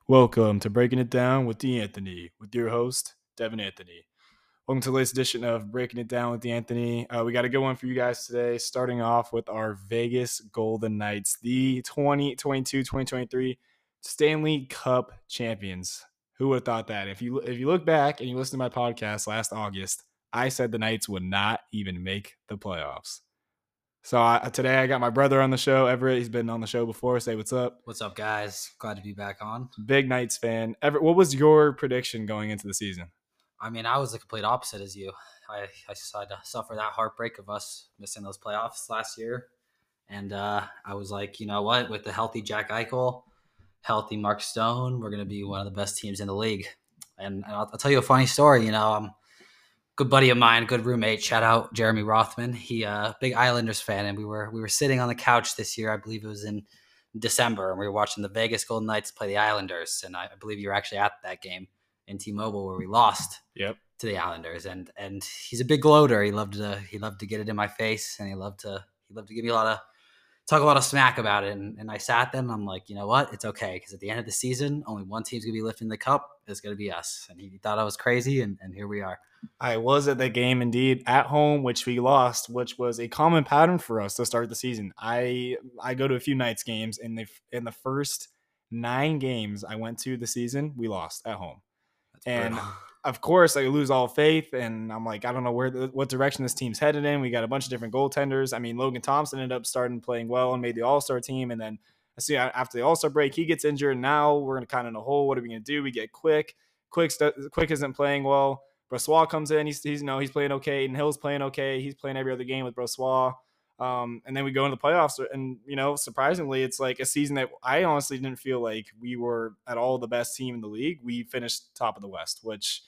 Welcome to Breaking It Down with D'Anthony, with your host, Devin Anthony. Welcome to the latest edition of Breaking It Down with D'Anthony. We got a good one for you guys today, starting off with our Vegas Golden Knights, the 2022-2023 Stanley Cup champions. Who would have thought that? If you look back and you listen to my podcast last August, I said the Knights would not even make the playoffs. So today I got my brother on the show, Everett. He's been on the show before. Say what's up. What's up, guys? Glad to be back on. Big Knights fan. Everett, what was your prediction going into the season? I mean, I was the complete opposite as you. I had to suffer that heartbreak of us missing those playoffs last year. And I was like, you know what? With the healthy Jack Eichel, healthy Mark Stone, we're going to be one of the best teams in the league. And I'll tell you a funny story. Good buddy of mine, good roommate. Shout out Jeremy Rothman. He big Islanders fan, and we were sitting on the couch this year. I believe it was in December, and we were watching the Vegas Golden Knights play the Islanders. And I believe you were actually at that game in T-Mobile where we lost to the Islanders. And he's a big gloater. He loved to get it in my face, and he loved to give me talk a lot of smack about it. And I sat there and I'm like, you know what? It's okay, because at the end of the season, only one team's gonna be lifting the cup. It's gonna be us. And he thought I was crazy, and here we are. I was at that game indeed, at home, which we lost, which was a common pattern for us to start the season. I go to a few Knights games, and in the first 9 games I went to the season, we lost at home. That's and brutal. Of course, I lose all faith, and I'm like, I don't know what direction this team's headed in. We got a bunch of different goaltenders. I mean, Logan Thompson ended up starting playing well and made the All-Star team, and then I see after the All-Star break, he gets injured. And now we're kind of in a hole. What are we going to do? We get Quick. Quick isn't playing well. Brossoit comes in. He's playing okay. And Hill's playing okay. He's playing every other game with Brossoit. And then we go into the playoffs, and surprisingly, it's like a season that I honestly didn't feel like we were at all the best team in the league. We finished top of the West, which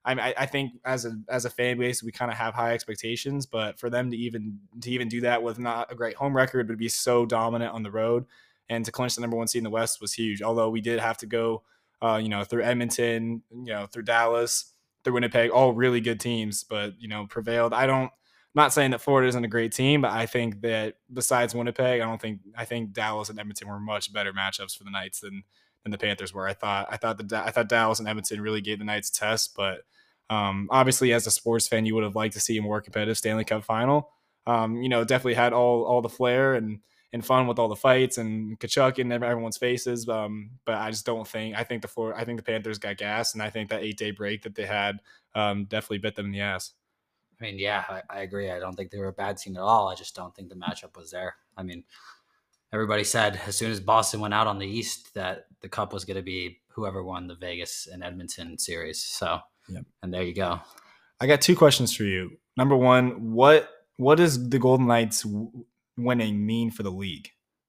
I think as a fan base, we kind of have high expectations, but for them to even do that with not a great home record, would be so dominant on the road, and to clinch the number 1 seed in the West was huge. Although we did have to go, through Edmonton, through Dallas, through Winnipeg, all really good teams, but prevailed. I'm not saying that Florida isn't a great team, but I think that besides Winnipeg, I think Dallas and Edmonton were much better matchups for the Knights than the Panthers were. I thought Dallas and Edmonton really gave the Knights a test, but obviously as a sports fan, you would have liked to see a more competitive Stanley Cup final. Definitely had all the flair and fun with all the fights and Kachuk in everyone's faces. But I just don't think, I think the Panthers got gas, and I think that 8-day break that they had definitely bit them in the ass. I mean, yeah, I agree. I don't think they were a bad team at all. I just don't think the matchup was there. I mean, everybody said as soon as Boston went out on the East that the Cup was going to be whoever won the Vegas and Edmonton series. So, And there you go. I got 2 questions for you. Number 1, what does the Golden Knights winning mean for the league?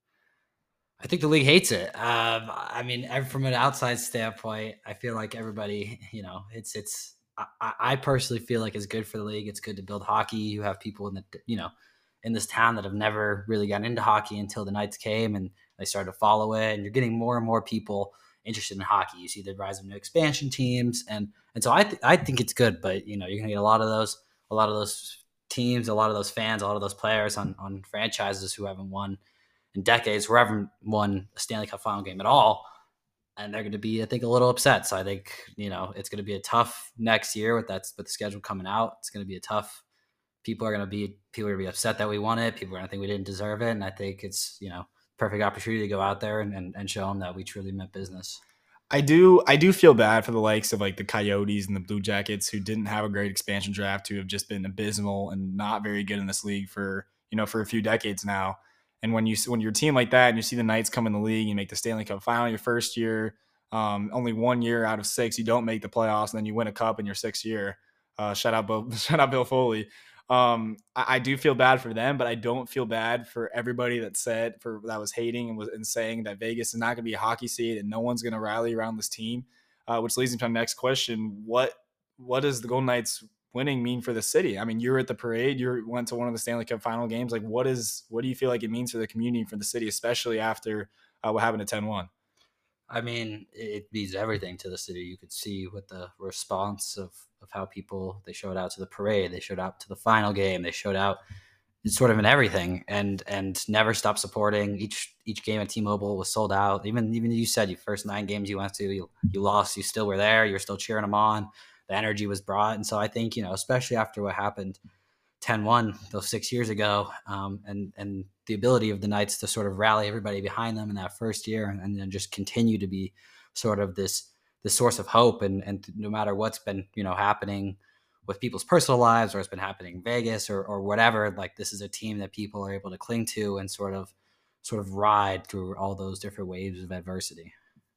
I think the league hates it. I mean, from an outside standpoint, I feel like everybody, I personally feel like it's good for the league. It's good to build hockey. You have people in this town that have never really gotten into hockey until the Knights came and they started to follow it. And you're getting more and more people interested in hockey. You see the rise of new expansion teams, and so I think it's good. But you're going to get a lot of those teams, a lot of those fans, a lot of those players on franchises who haven't won in decades, who haven't won a Stanley Cup final game at all. And they're going to be, I think, a little upset. So I think, it's going to be a tough next year with the schedule coming out. It's going to be a tough. People are going to be upset that we won it. People are going to think we didn't deserve it. And I think it's, perfect opportunity to go out there and show them that we truly meant business. I do feel bad for the likes of like the Coyotes and the Blue Jackets, who didn't have a great expansion draft, who have just been abysmal and not very good in this league for a few decades now. And when you're a team like that and you see the Knights come in the league, you make the Stanley Cup final your first year, only 1 year out of 6 you don't make the playoffs, and then you win a cup in your 6th year. Shout out Bill Foley. I do feel bad for them, but I don't feel bad for everybody that was hating and saying that Vegas is not going to be a hockey seed and no one's going to rally around this team. Which leads me to my next question: What does the Golden Knights winning mean for the city? I mean, you're at the parade. You went to one of the Stanley Cup final games. Like, what do you feel like it means for the community, for the city, especially after what happened at 10-1? I mean, it means everything to the city. You could see with the response of how people, they showed out to the parade, they showed out to the final game, they showed out sort of in everything, and never stopped supporting. Each game at T-Mobile was sold out. Even you said your first 9 games you went to, you lost, you still were there. You were still cheering them on. The energy was brought, and so I think, especially after what happened 10-1 those 6 years ago, and the ability of the Knights to sort of rally everybody behind them in that first year, and then just continue to be sort of this source of hope, and no matter what's been happening with people's personal lives, or it's been happening in Vegas, or whatever, like, this is a team that people are able to cling to and sort of ride through all those different waves of adversity.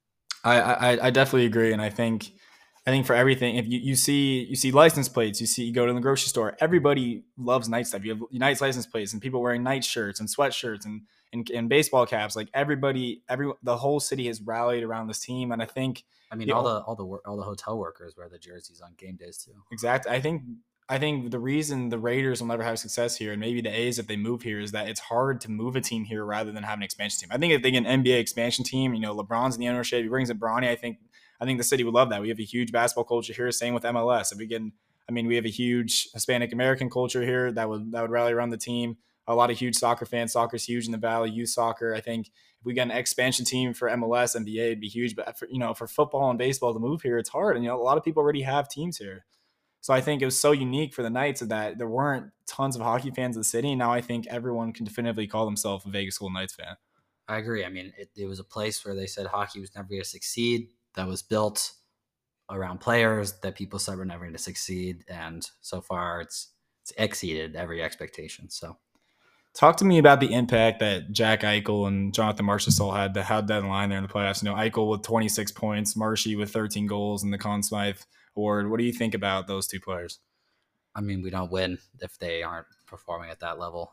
I definitely agree, and I think for everything, if you see license plates, you go to the grocery store, everybody loves Knight stuff. You have Knights license plates and people wearing Knight shirts and sweatshirts and baseball caps. Like the whole city has rallied around this team, and I think all the hotel workers wear the jerseys on game days too. Exactly. I think the reason the Raiders will never have success here, and maybe the A's if they move here, is that it's hard to move a team here rather than have an expansion team. I think if they get an NBA expansion team, LeBron's in the ownership, he brings in Bronny. I think the city would love that. We have a huge basketball culture here. Same with MLS. We have a huge Hispanic American culture here that would rally around the team. A lot of huge soccer fans. Soccer's huge in the Valley. Youth soccer. I think if we get an expansion team for MLS, NBA, it'd be huge. But for football and baseball to move here, it's hard. And a lot of people already have teams here. So I think it was so unique for the Knights that there weren't tons of hockey fans in the city. Now I think everyone can definitively call themselves a Vegas Golden Knights fan. I agree. I mean, it was a place where they said hockey was never going to succeed. That was built around players that people said were never going to succeed. And so far it's exceeded every expectation. So talk to me about the impact that Jack Eichel and Jonathan Marchessault had to have that line there in the playoffs. Eichel with 26 points, Marshy with 13 goals in the Conn Smythe Award. What do you think about those two players? I mean, we don't win if they aren't performing at that level.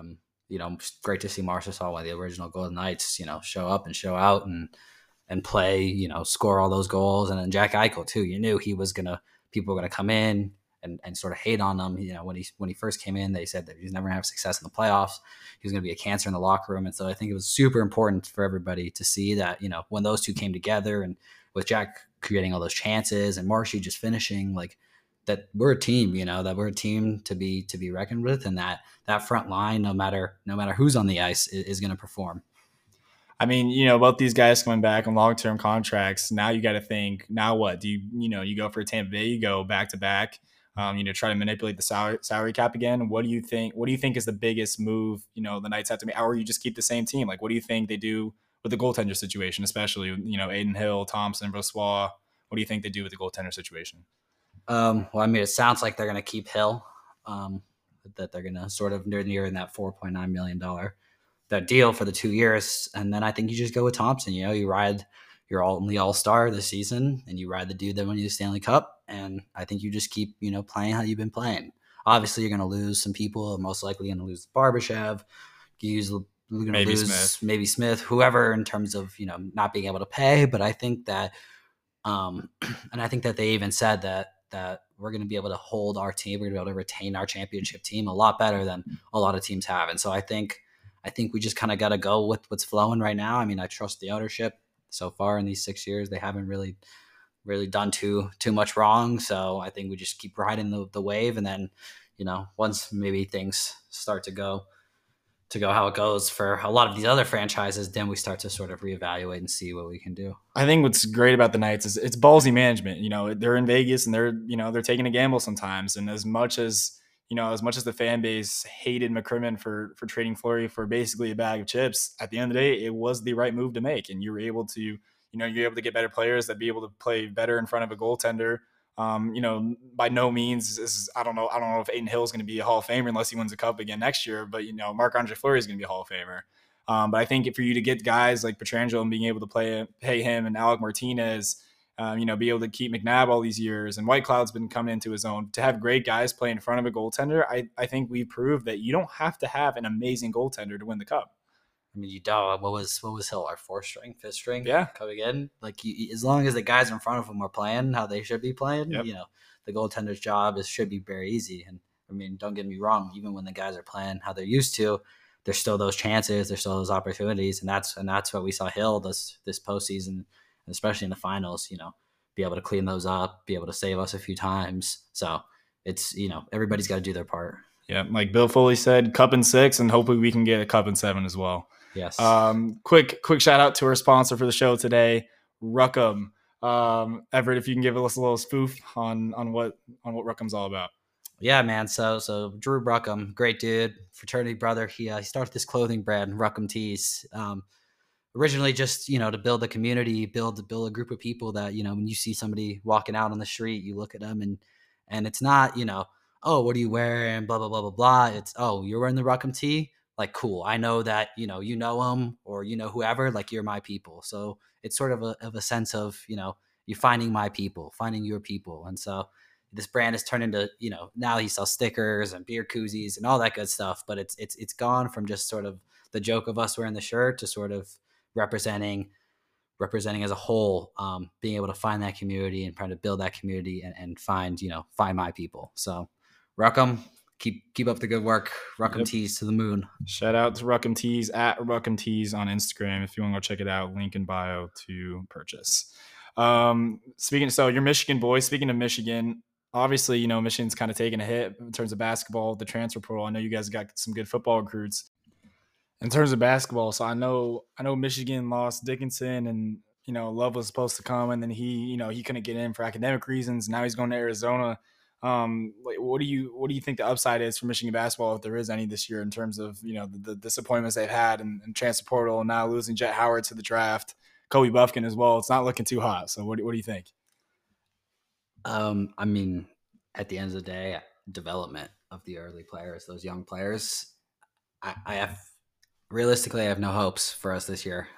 It's great to see Marchessault, one of the original Golden Knights, show up and show out and play, score all those goals. And then Jack Eichel too, you knew people were going to come in and sort of hate on him. When he first came in, they said that he's never going to have success in the playoffs. He was going to be a cancer in the locker room. And so I think it was super important for everybody to see that, when those two came together, and with Jack creating all those chances and Marshy just finishing, like, that we're a team, that we're a team to be reckoned with, and that front line, no matter who's on the ice, is going to perform. I mean, both these guys coming back on long-term contracts. Now you got to think, now what? Do you go for Tampa Bay, you go back to back, try to manipulate the salary cap again? What do you think? What do you think is the biggest move, the Knights have to make? Or you just keep the same team? Like, what do you think they do with the goaltender situation, especially, Adin Hill, Thompson, Brossoit? What do you think they do with the goaltender situation? Well, I mean, it sounds like they're going to keep Hill, that they're going to sort of near in that $4.9 million that deal for the 2 years. And then I think you just go with Thompson. You ride your only all-star this season, and you ride the dude that won you the Stanley Cup. And I think you just keep, playing how you've been playing. Obviously, you're going to lose some people. Most likely going to lose Barbashev. Maybe Smith, whoever, in terms of, not being able to pay. But I think that, and I think that they even said that we're going to be able to hold our team. We're going to be able to retain our championship team a lot better than a lot of teams have. And so I think we just kind of got to go with what's flowing right now. I mean, I trust the ownership. So far in these 6 years, they haven't really done too much wrong. So I think we just keep riding the wave. And then, once maybe things start to go how it goes for a lot of these other franchises, then we start to sort of reevaluate and see what we can do. I think what's great about the Knights is it's ballsy management. They're in Vegas and they're taking a gamble sometimes. And as much as the fan base hated McCrimmon for trading Fleury for basically a bag of chips, at the end of the day, it was the right move to make. And you were able to, you're able to get better players that be able to play better in front of a goaltender. By no means I don't know if Adin Hill is going to be a Hall of Famer unless he wins a cup again next year, but Marc-Andre Fleury is going to be a Hall of Famer. But I think for you to get guys like Pietrangelo and being able to pay him and Alec Martinez, be able to keep McNabb all these years, and White Cloud's been coming into his own, to have great guys play in front of a goaltender. I think we proved that you don't have to have an amazing goaltender to win the cup. I mean, you don't. What was Hill? Our fifth string? Yeah. Coming in. Like, as long as the guys in front of him are playing how they should be playing, yep. The goaltender's job should be very easy. And I mean, don't get me wrong, even when the guys are playing how they're used to, there's still those chances, there's still those opportunities. And that's what we saw Hill this postseason, and especially in the finals, be able to clean those up, be able to save us a few times. So it's, everybody's got to do their part. Yeah, like Bill Foley said, cup and 6, and hopefully we can get a cup and 7 as well. Yes. Quick shout out to our sponsor for the show today, Ruckum. Everett, if you can give us a little spoof on what Ruckum's all about. Yeah, man. So Drew Ruckum, great dude, fraternity brother. He started this clothing brand, Ruckum Tees. Originally just, to build a community, build a group of people that, when you see somebody walking out on the street, you look at them and it's not, oh, what are you wearing? Blah, blah, blah, blah, blah. It's, oh, you're wearing the Ruckum tee? Like, cool. I know that, you know them or, whoever, like you're my people. So it's sort of a sense of, you finding my people, finding your people. And so this brand has turned into, now he sells stickers and beer koozies and all that good stuff. But it's gone from just sort of the joke of us wearing the shirt to sort of representing as a whole, being able to find that community and trying to build that community and find my people. So Ruckum, keep up the good work. Ruckum Tees to the moon. Shout out to Ruckum Tees at Ruckum Tees on Instagram. If you want to go check it out, link in bio to purchase. So you're Michigan boys. Speaking of Michigan, obviously, Michigan's kind of taking a hit in terms of basketball, the transfer portal. I know you guys got some good football recruits. In terms of basketball, so I know Michigan lost Dickinson, and Love was supposed to come, and then he couldn't get in for academic reasons. Now he's going to Arizona. What do you think the upside is for Michigan basketball, if there is any this year, in terms of the disappointments they've had and transfer portal, and now losing Jet Howard to the draft, Kobe Buffkin as well? It's not looking too hot. So what do you think? I mean, at the end of the day, development of the early players, those young players, realistically, I have no hopes for us this year.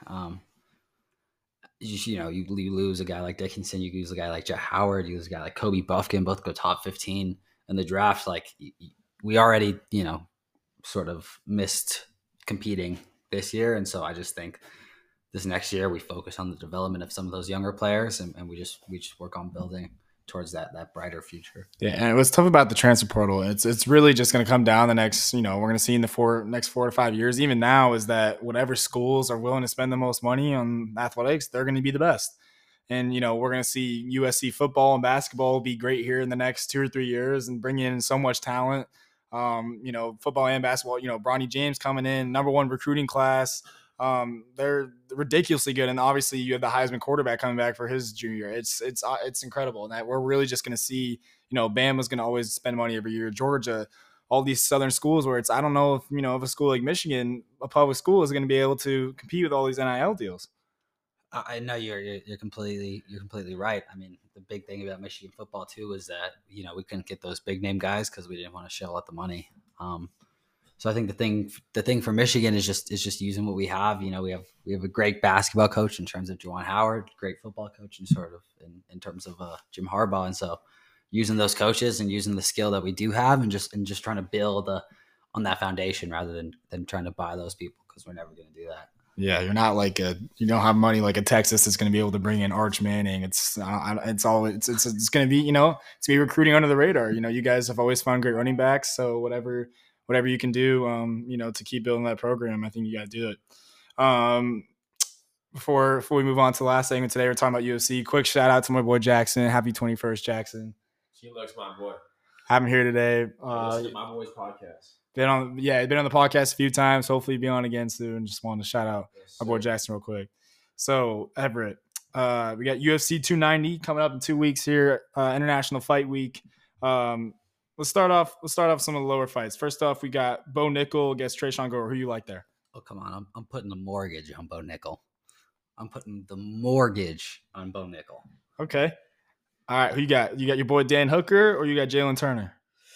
You lose a guy like Dickinson, you lose a guy like Jet Howard, you lose a guy like Kobe Buffkin, both go top 15 in the draft. Like, we already, sort of missed competing this year. And so I just think this next year we focus on the development of some of those younger players, and we just work on building towards that brighter future. Yeah, and what's tough about the transfer portal, it's really just going to come down the next, we're going to see in the next 4 to 5 years, even now, is that whatever schools are willing to spend the most money on athletics, they're going to be the best. And, we're going to see USC football and basketball be great here in the next 2 or 3 years and bring in so much talent. Football and basketball, Bronny James coming in, number 1 recruiting class. They're ridiculously good, and obviously you have the Heisman quarterback coming back for his junior year. It's incredible, and that we're really just going to see. Bama's going to always spend money every year. Georgia, all these southern schools where I don't know if a school like Michigan, a public school, is going to be able to compete with all these NIL deals. I know you're completely right. I mean, the big thing about Michigan football too is that we couldn't get those big name guys because we didn't want to shell out the money. So I think the thing for Michigan is just using what we have. We have a great basketball coach in terms of Juwan Howard, great football coach in terms of Jim Harbaugh, and so using those coaches and using the skill that we do have and just trying to build on that foundation rather than trying to buy those people, because we're never going to do that. Yeah, you're not you don't have money like a Texas that's going to be able to bring in Arch Manning. It's going to be, it's going to be recruiting under the radar. You guys have always found great running backs, so whatever you can do, to keep building that program, I think you got to do it. Before we move on to the last segment today, we're talking about UFC. Quick shout out to my boy Jackson. Happy 21st, Jackson. She looks my boy. Have him here today. Listen to my boy's podcast. Been on the podcast a few times. Hopefully be on again soon. Just wanted to shout out my boy Jackson real quick. So Everett, we got UFC 290 coming up in 2 weeks here, International Fight Week. Let's start off some of the lower fights. First off, we got Bo Nickel against Tresean Gore. Who you like there? Oh, come on. I'm putting the mortgage on Bo Nickel. I'm putting the mortgage on Bo Nickel. Okay. All right. Who you got? You got your boy Dan Hooker, or you got Jalen Turner?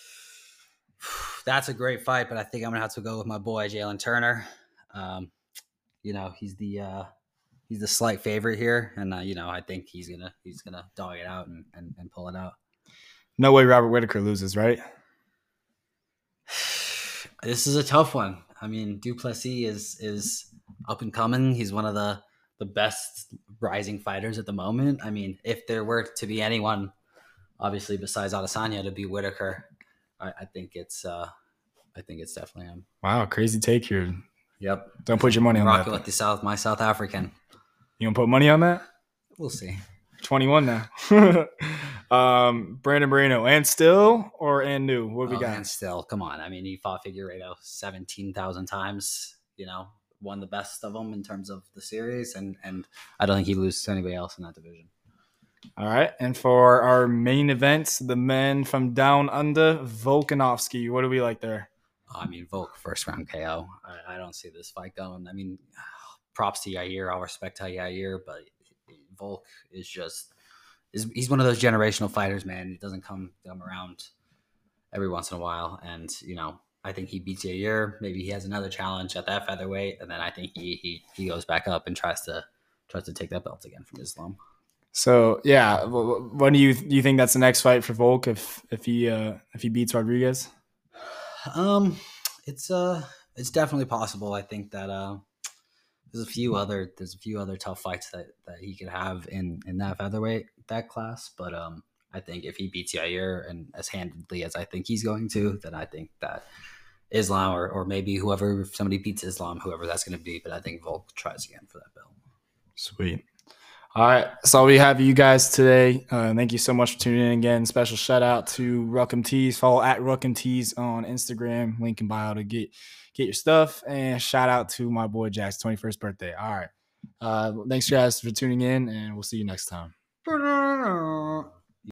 That's a great fight, but I think I'm going to have to go with my boy Jalen Turner. He's the slight favorite here, and I think he's gonna dog it out and pull it out. No way Robert Whitaker loses, right? This is a tough one. I mean, Duplessis is up and coming. He's one of the best rising fighters at the moment. I mean, if there were to be anyone, obviously besides Adesanya, to be Whitaker, I think it's definitely him. Wow, crazy take here. Yep. Don't put your money on that. Rocking with my South African. You gonna put money on that? We'll see. 21 now. Brandon Moreno and Still and New. What we got? And Still, come on. I mean, he fought Figueiredo 17,000 times. Won the best of them in terms of the series, and I don't think he loses to anybody else in that division. All right, and for our main events, the men from Down Under, Volkanovski. What do we like there? I mean, Volk first round KO. I don't see this fight going. I mean, props to Yair. I'll respect Yair, but Volk is he's one of those generational fighters, man. He doesn't come around every once in a while, and I think he beats Yair. Maybe he has another challenge at that featherweight, and then I think he goes back up and tries to take that belt again from Islam. So yeah, what do you think that's the next fight for Volk if he beats Rodriguez? It's definitely possible. I think that there's a few other tough fights that he could have in that featherweight, that class. But I think if he beats Yair and as handedly as I think he's going to, then I think that Islam or maybe if somebody beats Islam, whoever that's going to be. But I think Volk tries again for that belt. Sweet. All right, so we have you guys today. Thank you so much for tuning in again. Special shout out to Ruckham Tees. Follow at Ruckham Tees on Instagram. Link in bio to get your stuff. And shout out to my boy Jack's 21st birthday. All right. Thanks guys for tuning in, and we'll see you next time.